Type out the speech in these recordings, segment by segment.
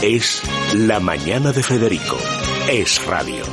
Es La Mañana de Federico. Es radio.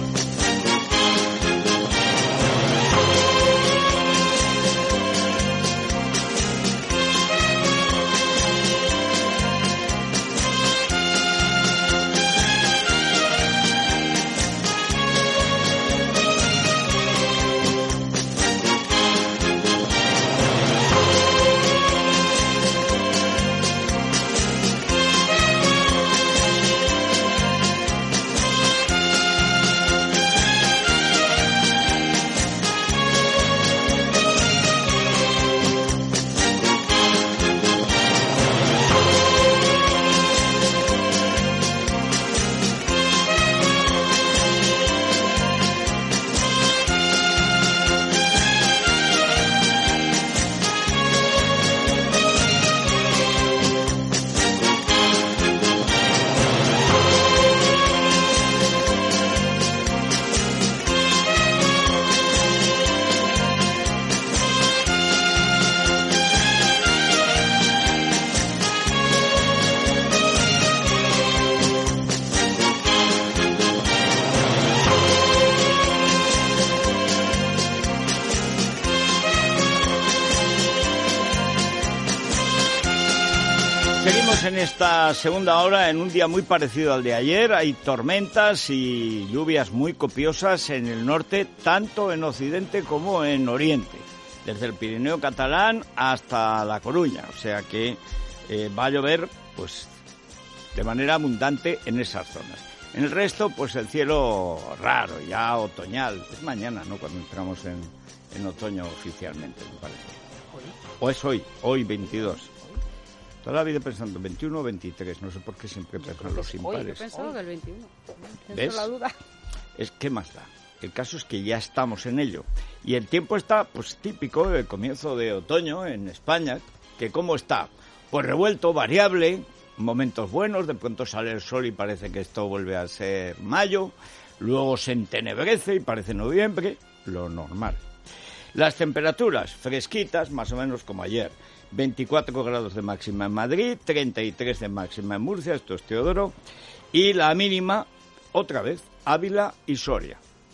En esta segunda hora, en un día muy parecido al de ayer, hay tormentas y lluvias muy copiosas en el norte, tanto en occidente como en oriente, desde el Pirineo catalán hasta La Coruña, o sea que va a llover pues de manera abundante en esas zonas. En el resto, pues el cielo raro, ya otoñal, es mañana, ¿no?, cuando entramos en otoño oficialmente, me parece. ¿O es hoy 22? Toda la vida pensando 21 o 23, no sé por qué siempre pesan los impares. Yo pensaba que el 21. ¿Ves? La duda. Es que más da. El caso es que ya estamos en ello. Y el tiempo está, pues típico, el comienzo de otoño en España, que ¿cómo está? Pues revuelto, variable, momentos buenos, de pronto sale el sol y parece que esto vuelve a ser mayo, luego se entenebrece y parece noviembre, lo normal. Las temperaturas fresquitas, más o menos como ayer. 24 grados de máxima en Madrid, 33 de máxima en Murcia, esto es Teodoro, y la mínima, otra vez, Ávila y Soria,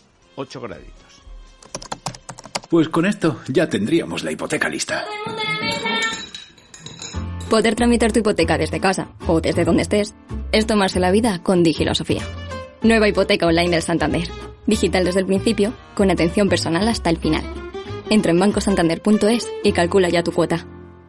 8 graditos. Pues con esto ya tendríamos la hipoteca lista. Poder tramitar tu hipoteca desde casa o desde donde estés es tomarse la vida con Digilosofía. Nueva hipoteca online del Santander. Digital desde el principio, con atención personal hasta el final. Entra en bancosantander.es y calcula ya tu cuota.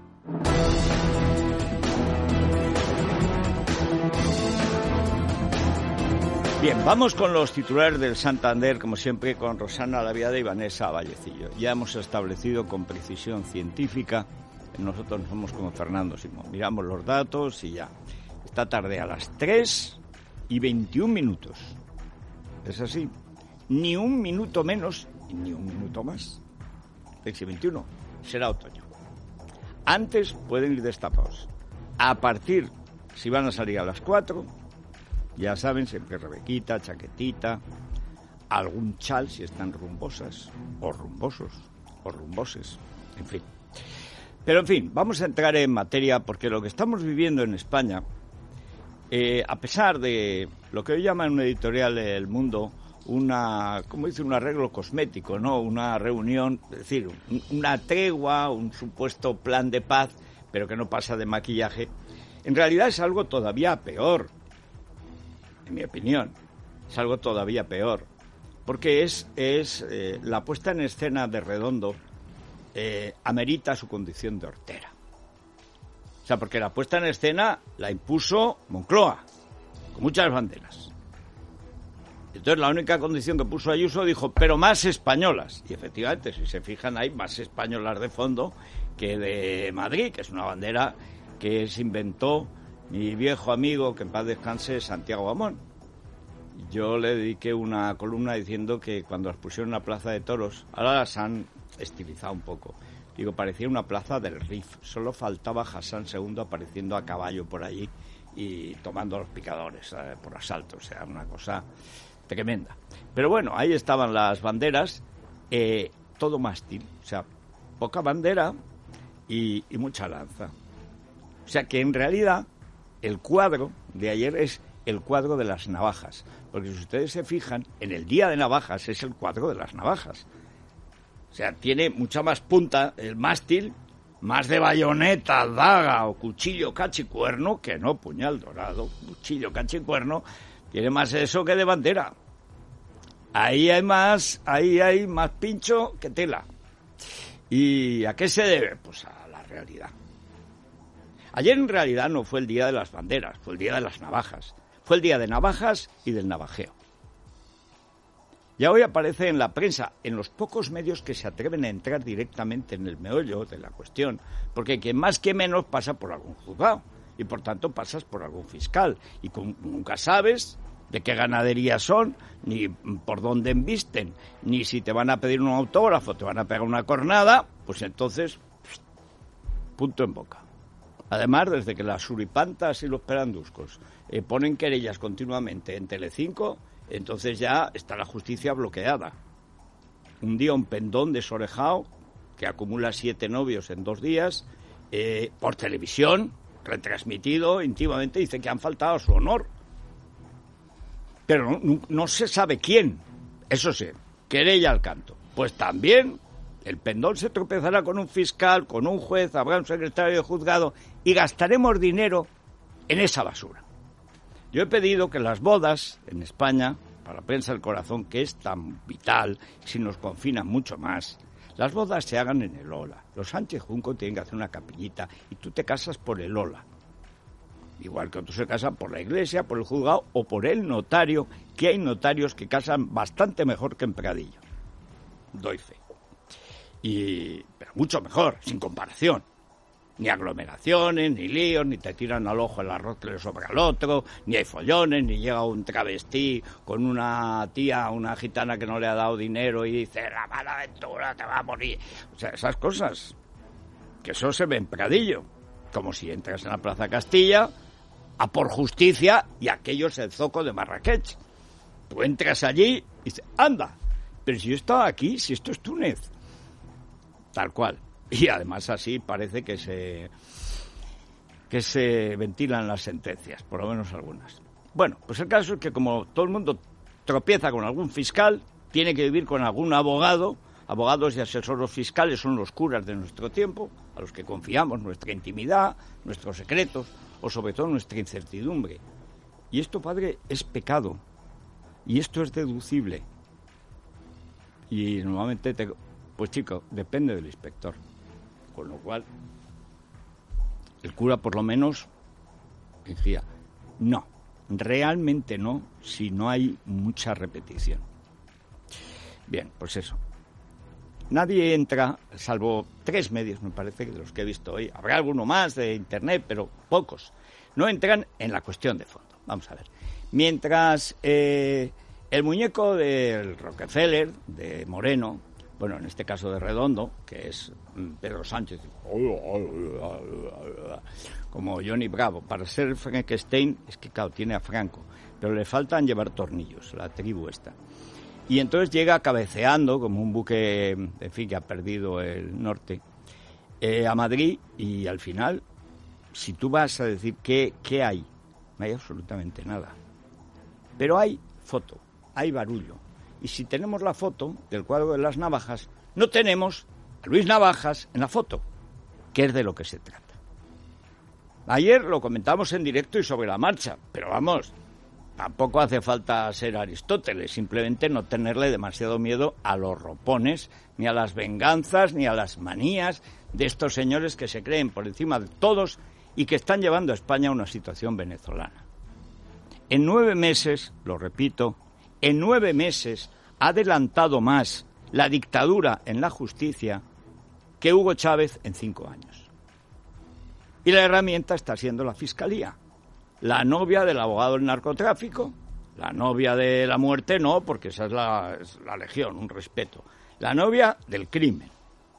Bien, vamos con los titulares del Santander, como siempre, con Rosana Laviada y Vanessa Vallecillo. Ya hemos establecido con precisión científica, nosotros no somos como Fernando Simón, miramos los datos y ya. Esta tarde a las 3:21. Es así, ni un minuto menos ni un minuto más. 3:21, será otoño. Antes pueden ir destapados. A partir, si van a salir a las 4... ya saben, siempre rebequita, chaquetita, algún chal si están rumbosas, o rumbosos, o rumboses, en fin. Pero en fin, vamos a entrar en materia porque lo que estamos viviendo en España, a pesar de lo que hoy llaman un editorial El Mundo, como dice, un arreglo cosmético, ¿no? Una reunión, es decir, una tregua, un supuesto plan de paz, pero que no pasa de maquillaje, en realidad es algo todavía peor. En mi opinión, es algo todavía peor, porque es la puesta en escena de Redondo amerita su condición de hortera. O sea, porque la puesta en escena la impuso Moncloa, con muchas banderas. Entonces la única condición que puso Ayuso dijo, pero más españolas. Y efectivamente, si se fijan, hay más españolas de fondo que de Madrid, que es una bandera que se inventó mi viejo amigo, que en paz descanse, Santiago Amón. Yo le dediqué una columna diciendo que cuando las pusieron en la plaza de toros, ahora las han estilizado un poco. Digo, parecía una plaza del Rif. Solo faltaba Hassan II apareciendo a caballo por allí y tomando los picadores por asalto. O sea, una cosa tremenda. Pero bueno, ahí estaban las banderas, todo mástil. O sea, poca bandera y mucha lanza. O sea que en realidad el cuadro de ayer es el cuadro de las navajas, porque si ustedes se fijan, en el Día de Navajas es el cuadro de las navajas. O sea, tiene mucha más punta el mástil, más de bayoneta, daga o cuchillo cachicuerno, que no puñal dorado, cuchillo cachicuerno, tiene más eso que de bandera. Ahí hay más pincho que tela. ¿Y a qué se debe? Pues a la realidad. Ayer en realidad no fue el día de las banderas, fue el día de las navajas. Fue el día de navajas y del navajeo. Ya hoy aparece en la prensa, en los pocos medios que se atreven a entrar directamente en el meollo de la cuestión, porque quien más que menos pasa por algún juzgado y por tanto pasas por algún fiscal y nunca sabes de qué ganadería son, ni por dónde embisten, ni si te van a pedir un autógrafo, te van a pegar una cornada, pues entonces, punto en boca. Además, desde que las suripantas y los peranduscos ponen querellas continuamente en Telecinco, entonces ya está la justicia bloqueada. Un día un pendón desorejado que acumula 7 novios en 2 días, por televisión, retransmitido íntimamente, dice que han faltado a su honor. Pero no se sabe quién. Eso sí, querella al canto. Pues también el pendón se tropezará con un fiscal, con un juez, habrá un secretario de juzgado y gastaremos dinero en esa basura. Yo he pedido que las bodas en España, para la prensa del corazón, que es tan vital, si nos confinan mucho más, las bodas se hagan en el Ola. Los Sánchez Junco tienen que hacer una capillita y tú te casas por el Ola. Igual que otros se casan por la iglesia, por el juzgado o por el notario, que hay notarios que casan bastante mejor que en Pradillo. Doy fe. Pero mucho mejor, sin comparación. Ni aglomeraciones, ni líos, ni te tiran al ojo el arroz que le sobra al otro, ni hay follones, ni llega un travesti con una tía, una gitana que no le ha dado dinero y dice, la mala aventura te va a morir. O sea, esas cosas, que eso se ve en Pradillo. Como si entras en la Plaza Castilla a por justicia y aquello es el zoco de Marrakech. Tú entras allí y dices, anda, pero si yo estaba aquí, si esto es Túnez. Tal cual. Y además así parece que se ventilan las sentencias, por lo menos algunas. Bueno, pues el caso es que como todo el mundo tropieza con algún fiscal, tiene que vivir con algún abogado. Abogados y asesores fiscales son los curas de nuestro tiempo, a los que confiamos nuestra intimidad, nuestros secretos o sobre todo nuestra incertidumbre. Y esto, padre, es pecado. Y esto es deducible. Y normalmente, pues chico, depende del inspector. Con lo cual, el cura por lo menos decía, no, realmente no, si no hay mucha repetición. Bien, pues eso. Nadie entra, salvo 3 medios, me parece, de los que he visto hoy. Habrá alguno más de Internet, pero pocos. No entran en la cuestión de fondo. Vamos a ver. Mientras el muñeco del Rockefeller, de Moreno, bueno, en este caso de Redondo, que es Pedro Sánchez, como Johnny Bravo, para ser Frankenstein, es que claro, tiene a Franco, pero le faltan llevar tornillos, la tribu esta. Y entonces llega cabeceando, como un buque, en fin, que ha perdido el norte, a Madrid, y al final, si tú vas a decir qué hay, no hay absolutamente nada. Pero hay foto, hay barullo. Y si tenemos la foto del cuadro de las navajas, no tenemos a Luis Navajas en la foto, que es de lo que se trata. Ayer lo comentamos en directo y sobre la marcha, pero vamos, tampoco hace falta ser Aristóteles, simplemente no tenerle demasiado miedo a los ropones, ni a las venganzas, ni a las manías de estos señores que se creen por encima de todos y que están llevando a España a una situación venezolana. En 9 meses, lo repito, en 9 meses ha adelantado más la dictadura en la justicia que Hugo Chávez en 5 años. Y la herramienta está siendo la Fiscalía. La novia del abogado del narcotráfico, la novia de la muerte no, porque esa es la legión, un respeto. La novia del crimen.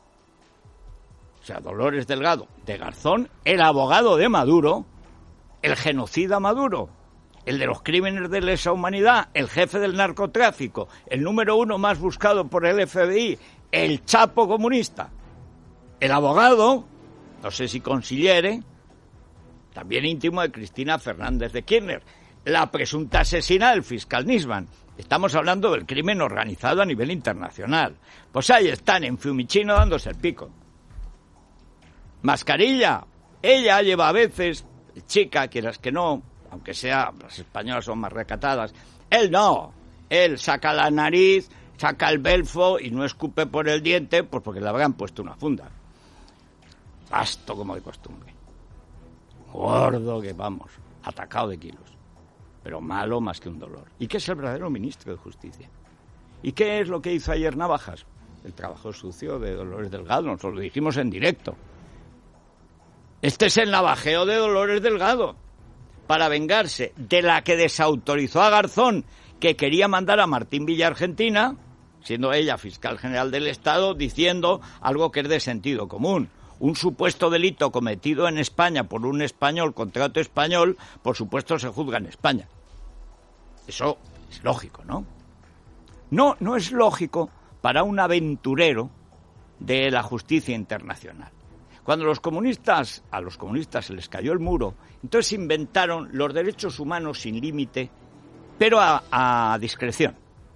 O sea, Dolores Delgado de Garzón, el abogado de Maduro, el genocida Maduro, el de los crímenes de lesa humanidad, el jefe del narcotráfico, el número 1 más buscado por el FBI, el Chapo comunista. El abogado, no sé si consigliere, también íntimo de Cristina Fernández de Kirchner, la presunta asesina del fiscal Nisman. Estamos hablando del crimen organizado a nivel internacional. Pues ahí están en Fiumicino dándose el pico. Mascarilla. Ella lleva a veces, chica, quieras que no, aunque sea, las españolas son más recatadas. Él no. Él saca la nariz, saca el belfo y no escupe por el diente, pues porque le habrán puesto una funda. Basto como de costumbre. Gordo que vamos, atacado de kilos. Pero malo más que un dolor. ¿Y qué es el verdadero ministro de Justicia? ¿Y qué es lo que hizo ayer Navajas? El trabajo sucio de Dolores Delgado, nos lo dijimos en directo. Este es el navajeo de Dolores Delgado, para vengarse de la que desautorizó a Garzón, que quería mandar a Martín Villa a Argentina, siendo ella fiscal general del Estado, diciendo algo que es de sentido común. Un supuesto delito cometido en España por un español, contrato español, por supuesto se juzga en España. Eso es lógico, ¿no? No es lógico para un aventurero de la justicia internacional. Cuando a los comunistas se les cayó el muro, entonces inventaron los derechos humanos sin límite, pero a discreción.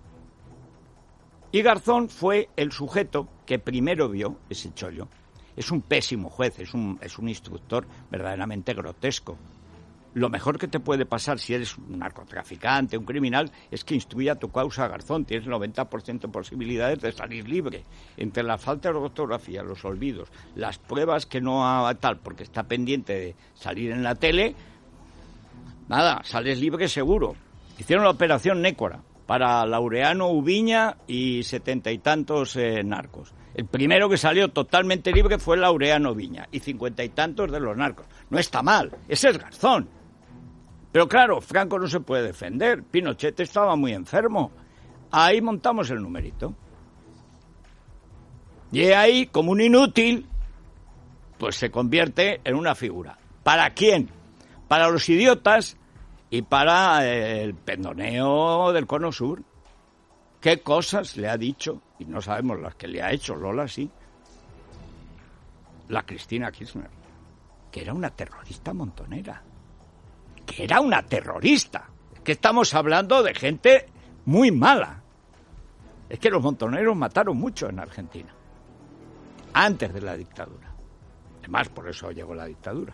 Y Garzón fue el sujeto que primero vio ese chollo. Es un pésimo juez, es un instructor verdaderamente grotesco. Lo mejor que te puede pasar si eres un narcotraficante, un criminal, es que instruya tu causa a Garzón. Tienes 90% de posibilidades de salir libre. Entre la falta de ortografía, los olvidos, las pruebas que no tal, porque está pendiente de salir en la tele, nada, sales libre seguro. Hicieron la operación Nécora para Laureano Ubiña y 70 y tantos narcos. El primero que salió totalmente libre fue Laureano Viña y 50 y tantos de los narcos. No está mal, ese es Garzón. Pero claro, Franco no se puede defender, Pinochet estaba muy enfermo. Ahí montamos el numerito. Y ahí, como un inútil, pues se convierte en una figura. ¿Para quién? Para los idiotas y para el pendoneo del Cono Sur. ¿Qué cosas le ha dicho? Y no sabemos las que le ha hecho, Lola sí. La Cristina Kirchner, que era una terrorista montonera. Que era una terrorista. Es que estamos hablando de gente muy mala. Es que los montoneros mataron mucho en Argentina. Antes de la dictadura. Además, por eso llegó la dictadura.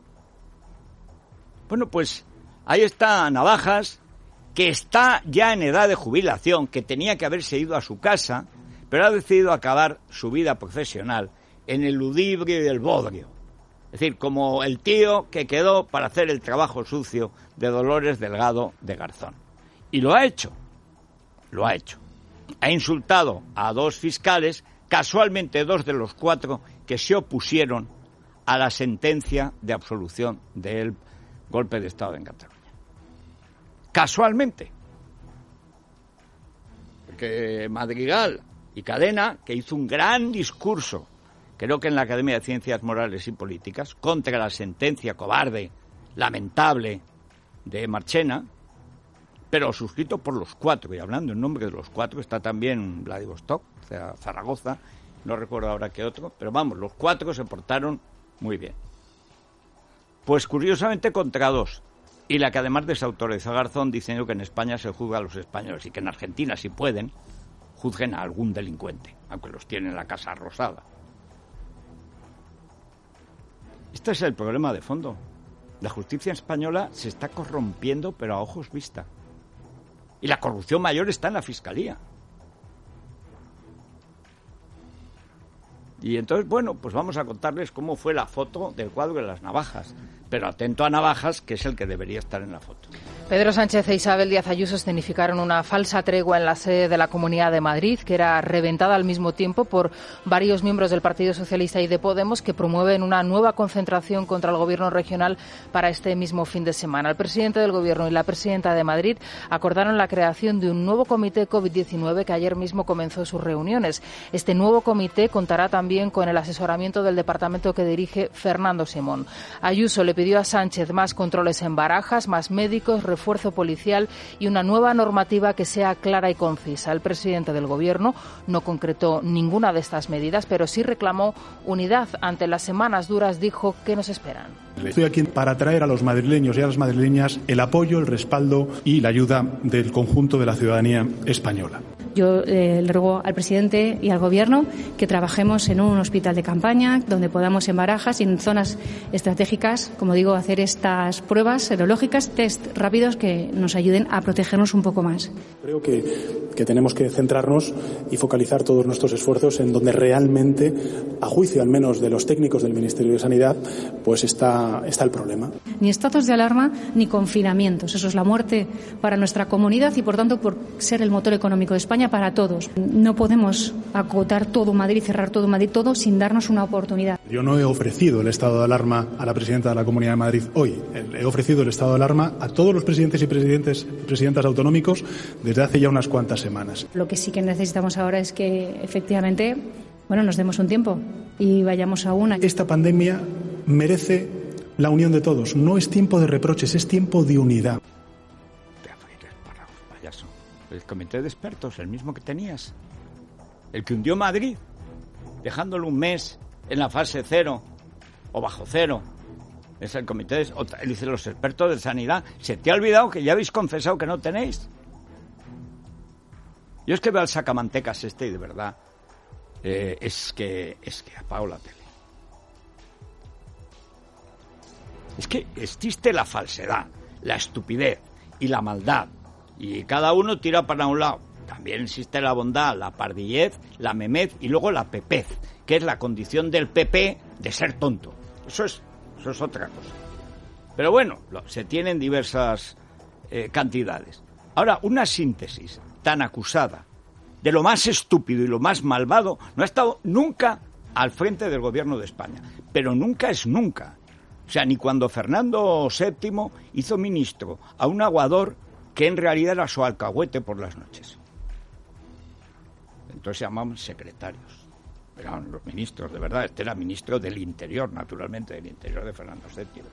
Bueno, pues ahí está Navajas, que está ya en edad de jubilación, que tenía que haberse ido a su casa, pero ha decidido acabar su vida profesional en el ludibrio y el bodrio. Es decir, como el tío que quedó para hacer el trabajo sucio de Dolores Delgado de Garzón. Y lo ha hecho. Lo ha hecho. Ha insultado a 2 fiscales, casualmente 2 de los 4 que se opusieron a la sentencia de absolución del golpe de Estado en Cataluña. Casualmente. Porque Madrigal y Cadena, que hizo un gran discurso, creo que en la Academia de Ciencias Morales y Políticas, contra la sentencia cobarde, lamentable, de Marchena, pero suscrito por los 4, y hablando en nombre de los 4, está también Vladivostok, o sea, Zaragoza, no recuerdo ahora qué otro, pero vamos, los 4 se portaron muy bien. Pues curiosamente contra 2. Y la que además desautorizó a Garzón diciendo que en España se juzga a los españoles y que en Argentina, si pueden, juzguen a algún delincuente, aunque los tienen en la Casa Rosada. Este es el problema de fondo. La justicia española se está corrompiendo, pero a ojos vista. Y la corrupción mayor está en la Fiscalía. Y entonces, bueno, pues vamos a contarles cómo fue la foto del cuadro de las Navajas. Pero atento a Navajas, que es el que debería estar en la foto. Pedro Sánchez e Isabel Díaz Ayuso escenificaron una falsa tregua en la sede de la Comunidad de Madrid, que era reventada al mismo tiempo por varios miembros del Partido Socialista y de Podemos, que promueven una nueva concentración contra el Gobierno regional para este mismo fin de semana. El presidente del Gobierno y la presidenta de Madrid acordaron la creación de un nuevo comité COVID-19 que ayer mismo comenzó sus reuniones. Este nuevo comité contará también con el asesoramiento del departamento que dirige Fernando Simón. Ayuso le pidió a Sánchez más controles en Barajas, más médicos, refuerzos refuerzo policial y una nueva normativa que sea clara y concisa. El presidente del Gobierno no concretó ninguna de estas medidas, pero sí reclamó unidad. Ante las semanas duras dijo que nos esperan. Estoy aquí para traer a los madrileños y a las madrileñas el apoyo, el respaldo y la ayuda del conjunto de la ciudadanía española. Yo le ruego al presidente y al Gobierno que trabajemos en un hospital de campaña donde podamos en Barajas y en zonas estratégicas, como digo, hacer estas pruebas serológicas, test rápidos que nos ayuden a protegernos un poco más. Creo que tenemos que centrarnos y focalizar todos nuestros esfuerzos en donde realmente, a juicio al menos de los técnicos del Ministerio de Sanidad, pues está el problema. Ni estados de alarma ni confinamientos. Eso es la muerte para nuestra comunidad y, por tanto, por ser el motor económico de España para todos. No podemos acotar todo Madrid, cerrar todo Madrid, todo sin darnos una oportunidad. Yo no he ofrecido el estado de alarma a la presidenta de la Comunidad de Madrid hoy. He ofrecido el estado de alarma a todos los presidentes y presidentas autonómicos desde hace ya unas cuantas semanas. Lo que sí que necesitamos ahora es que, efectivamente, nos demos un tiempo y vayamos a una. Esta pandemia merece la unión de todos. No es tiempo de reproches, es tiempo de unidad. Payaso. El comité de expertos, el mismo que tenías. El que hundió Madrid, dejándolo un mes en la fase 0 o bajo cero. Es el comité dice los expertos de sanidad. ¿Se te ha olvidado que ya habéis confesado que no tenéis? Yo es que veo al sacamantecas y de verdad es que apago la tele. Es que existe la falsedad, la estupidez y la maldad, y cada uno tira para un lado. También existe la bondad, la pardillez, la memez y luego la pepez, que es la condición del PP de ser tonto. Eso es otra cosa. Pero bueno, se tienen diversas cantidades. Ahora, una síntesis tan acusada de lo más estúpido y lo más malvado no ha estado nunca al frente del gobierno de España. Pero nunca es nunca. O sea, ni cuando Fernando VII hizo ministro a un aguador que en realidad era su alcahuete por las noches. Entonces se llamaban secretarios. Eran los ministros, de verdad. Este era ministro del Interior, naturalmente, del Interior de Fernando VII.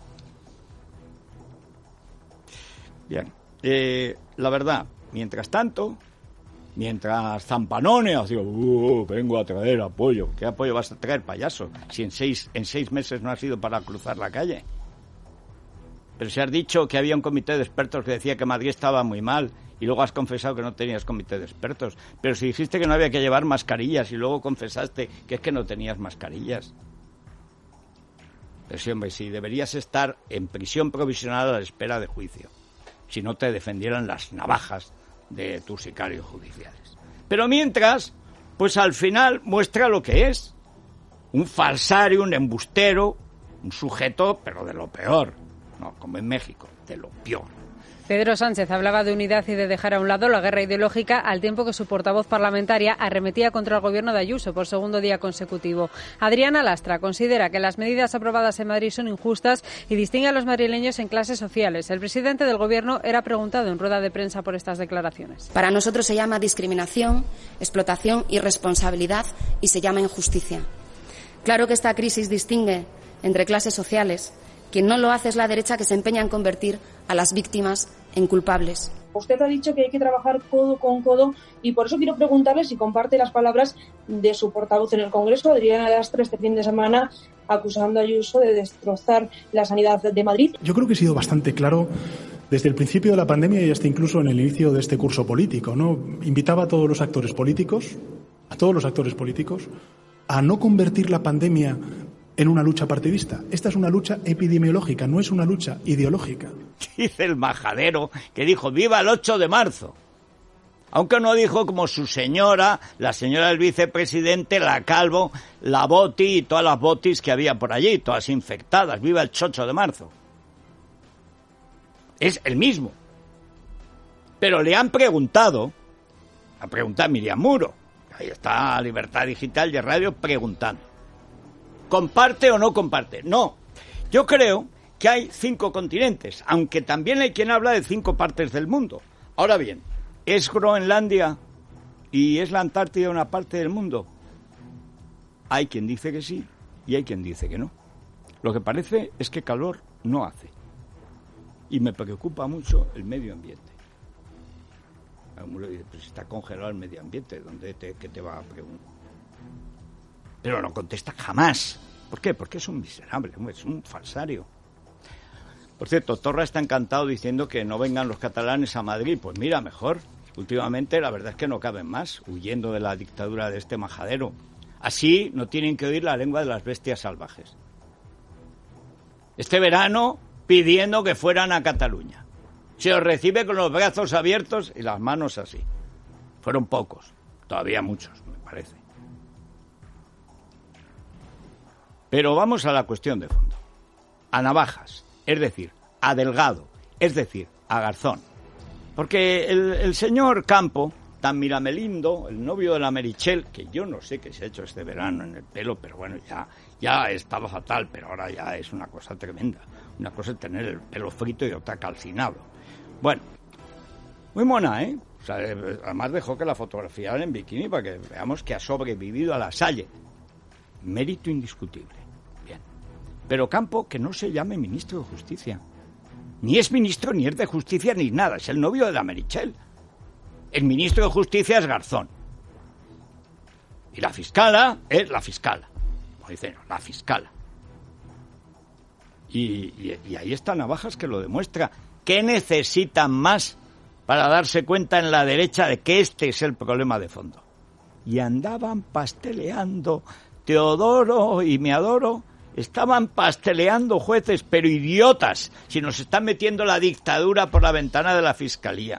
Bien. La verdad, mientras tanto, mientras Zampanone hacía, vengo a traer apoyo. ¿Qué apoyo vas a traer, payaso? Si en seis meses no has ido para cruzar la calle. Pero si has dicho que había un comité de expertos que decía que Madrid estaba muy mal y luego has confesado que no tenías comité de expertos. Pero si dijiste que no había que llevar mascarillas y luego confesaste que es que no tenías mascarillas. Pero sí, hombre, sí, deberías estar en prisión provisional a la espera de juicio. Si no te defendieran las navajas de tus sicarios judiciales. Pero mientras, pues al final muestra lo que es. Un falsario, un embustero, un sujeto, pero de lo peor. No, como en México, de lo peor. Pedro Sánchez hablaba de unidad y de dejar a un lado la guerra ideológica al tiempo que su portavoz parlamentaria arremetía contra el gobierno de Ayuso por segundo día consecutivo. Adriana Lastra considera que las medidas aprobadas en Madrid son injustas y distingue a los madrileños en clases sociales. El presidente del gobierno era preguntado en rueda de prensa por estas declaraciones. Para nosotros se llama discriminación, explotación, irresponsabilidad y se llama injusticia. Claro que esta crisis distingue entre clases sociales. Quien no lo hace es la derecha, que se empeña en convertir a las víctimas en culpables. Usted ha dicho que hay que trabajar codo con codo y por eso quiero preguntarle si comparte las palabras de su portavoz en el Congreso, Adriana Lastra, este fin de semana, acusando a Ayuso de destrozar la sanidad de Madrid. Yo creo que he sido bastante claro desde el principio de la pandemia y hasta incluso en el inicio de este curso político, ¿no? Invitaba a todos los actores políticos, a no convertir la pandemia en una lucha partidista. Esta es una lucha epidemiológica, no es una lucha ideológica. Dice el majadero que dijo ¡viva el 8 de marzo! Aunque no dijo como su señora, la señora del vicepresidente, la Calvo, la Boti y todas las Botis que había por allí, todas infectadas. ¡Viva el 8 de marzo! Es el mismo. Pero le han preguntado, a Miriam Muro, ahí está Libertad Digital y Radio preguntando, ¿comparte o no comparte? No. Yo creo que hay 5 continentes, aunque también hay quien habla de 5 partes del mundo. Ahora bien, ¿es Groenlandia y es la Antártida una parte del mundo? Hay quien dice que sí y hay quien dice que no. Lo que parece es que calor no hace. Y me preocupa mucho el medio ambiente. Pues está congelado el medio ambiente, ¿qué te va a preguntar? Pero no contesta jamás. ¿Por qué? Porque es un miserable, es un falsario. Por cierto, Torra está encantado diciendo que no vengan los catalanes a Madrid. Pues mira, mejor. Últimamente la verdad es que no caben más, huyendo de la dictadura de este majadero. Así no tienen que oír la lengua de las bestias salvajes. Este verano pidiendo que fueran a Cataluña. Se os recibe con los brazos abiertos y las manos así. Fueron pocos, todavía muchos, me parece. Pero vamos a la cuestión de fondo. A Navajas, es decir, a Delgado, es decir, a Garzón. Porque el señor Campo, tan miramelindo, el novio de la Meritxell, que yo no sé qué se ha hecho este verano en el pelo, pero bueno, ya estaba fatal, pero ahora ya es una cosa tremenda. Una cosa es tener el pelo frito y otra calcinado. Bueno, muy mona, ¿eh? O sea, además dejó que la fotografiaran en bikini para que veamos que ha sobrevivido a la Salle. Mérito indiscutible. Bien. Pero Campo, que no se llame ministro de Justicia. Ni es ministro, ni es de Justicia, ni nada. Es el novio de la Meritxell. El ministro de Justicia es Garzón. Y la fiscala es la fiscala. Como dicen, la fiscala. Y ahí está Navajas que lo demuestra. ¿Qué necesitan más para darse cuenta en la derecha de que este es el problema de fondo? Y andaban pasteleando. Teodoro y me adoro estaban pasteleando jueces, pero idiotas, si nos están metiendo la dictadura por la ventana de la fiscalía.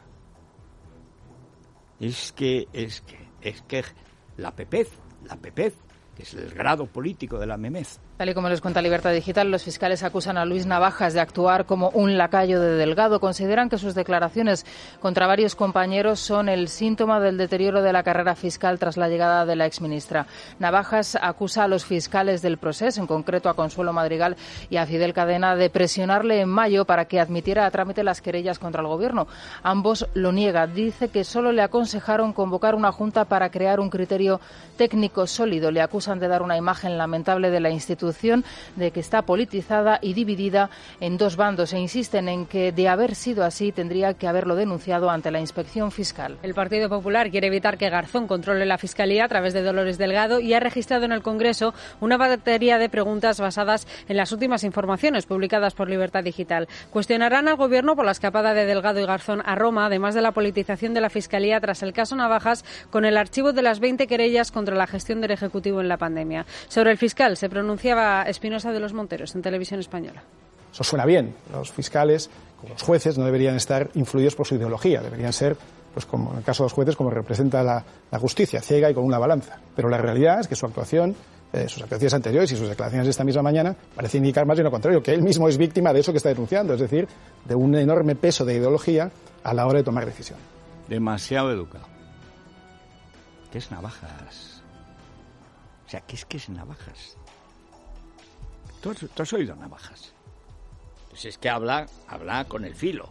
Es que la pepez, que es el grado político de la memez. Tal y como les cuenta Libertad Digital, los fiscales acusan a Luis Navajas de actuar como un lacayo de Delgado. Consideran que sus declaraciones contra varios compañeros son el síntoma del deterioro de la carrera fiscal tras la llegada de la exministra. Navajas acusa a los fiscales del Procés, en concreto a Consuelo Madrigal y a Fidel Cadena, de presionarle en mayo para que admitiera a trámite las querellas contra el Gobierno. Ambos lo niegan. Dice que solo le aconsejaron convocar una junta para crear un criterio técnico sólido. Le acusan de dar una imagen lamentable de la institución, de que está politizada y dividida en dos bandos, e insisten en que, de haber sido así, tendría que haberlo denunciado ante la Inspección Fiscal. El Partido Popular quiere evitar que Garzón controle la Fiscalía a través de Dolores Delgado y ha registrado en el Congreso una batería de preguntas basadas en las últimas informaciones publicadas por Libertad Digital. Cuestionarán al Gobierno por la escapada de Delgado y Garzón a Roma, además de la politización de la Fiscalía tras el caso Navajas, con el archivo de las 20 querellas contra la gestión del Ejecutivo en la pandemia. Sobre el fiscal se pronunciaba Espinosa de los Monteros en Televisión Española. Eso suena bien. Los fiscales, como los jueces, no deberían estar influidos por su ideología. Deberían ser, pues como en el caso de los jueces, como representa la justicia, ciega y con una balanza. Pero la realidad es que su actuación, sus actuaciones anteriores y sus declaraciones de esta misma mañana parece indicar más bien lo contrario, que él mismo es víctima de eso que está denunciando, es decir, de un enorme peso de ideología a la hora de tomar decisión. Demasiado educado. ¿Qué es Navajas? O sea, ¿qué es Navajas? ¿Tú has oído Navajas? Pues es que habla con el filo.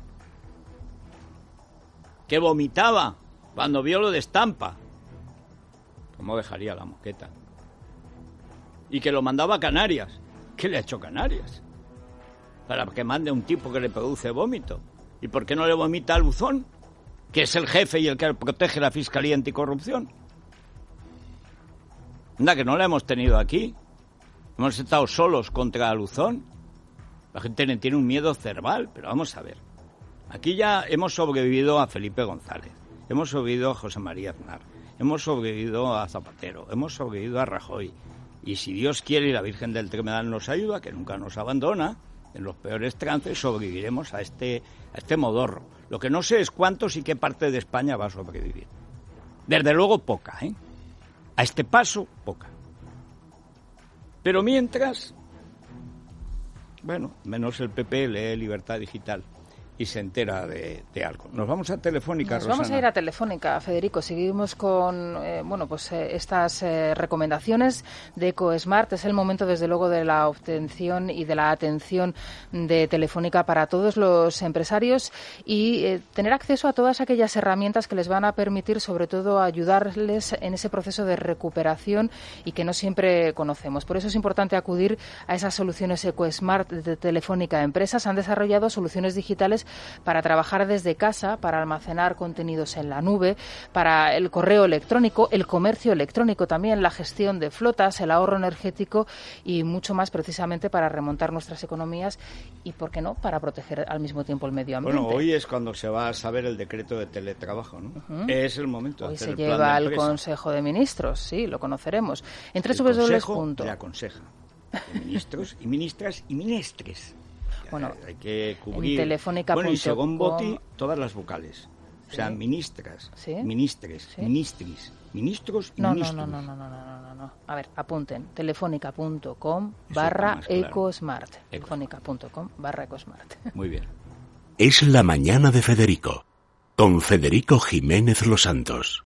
Que vomitaba cuando vio lo de Estampa. ¿Cómo dejaría la moqueta? Y que lo mandaba a Canarias. ¿Qué le ha hecho Canarias? Para que mande a un tipo que le produce vómito. ¿Y por qué no le vomita al Buzón? Que es el jefe y el que protege la Fiscalía Anticorrupción. Anda, que no la hemos tenido aquí. Hemos estado solos contra Luzón. La gente tiene un miedo cerval, pero vamos a ver. Aquí ya hemos sobrevivido a Felipe González, hemos sobrevivido a José María Aznar, hemos sobrevivido a Zapatero, hemos sobrevivido a Rajoy. Y si Dios quiere y la Virgen del Tremedal nos ayuda, que nunca nos abandona, en los peores trances sobreviviremos a este modorro. Lo que no sé es cuántos y qué parte de España va a sobrevivir. Desde luego poca, ¿eh? A este paso, poca. Pero mientras, bueno, menos el PP lee Libertad Digital. y se entera de algo. Nos vamos a Telefónica, Nos Rosana. vamos a ir a Telefónica, Federico. Seguimos con estas recomendaciones de EcoSmart. Es el momento, desde luego, de la obtención y de la atención de Telefónica para todos los empresarios y tener acceso a todas aquellas herramientas que les van a permitir, sobre todo, ayudarles en ese proceso de recuperación y que no siempre conocemos. Por eso es importante acudir a esas soluciones EcoSmart de Telefónica. Empresas han desarrollado soluciones digitales para trabajar desde casa, para almacenar contenidos en la nube, para el correo electrónico, el comercio electrónico también, la gestión de flotas, el ahorro energético y mucho más, precisamente para remontar nuestras economías y, ¿por qué no?, para proteger al mismo tiempo el medio ambiente. Bueno, hoy es cuando se va a saber el decreto de teletrabajo, ¿no? Es el momento. Hoy de hacer se el plan lleva de al empresa. Consejo de Ministros, sí, lo conoceremos. En El www. Consejo le aconseja. Ministros y ministras y ministres. Bueno, hay que cubrir. Telefónica.com. Bueno, y según Boti, todas las vocales. O sea, ¿Sí? ministras, ¿Sí? ministres, ¿Sí? ministris, ministros y No. ministros. No. A ver, apunten. Telefónica.com/EcoSmart. Claro. Telefónica.com/EcoSmart. Muy bien. Es la mañana de Federico, con Federico Jiménez Los Santos.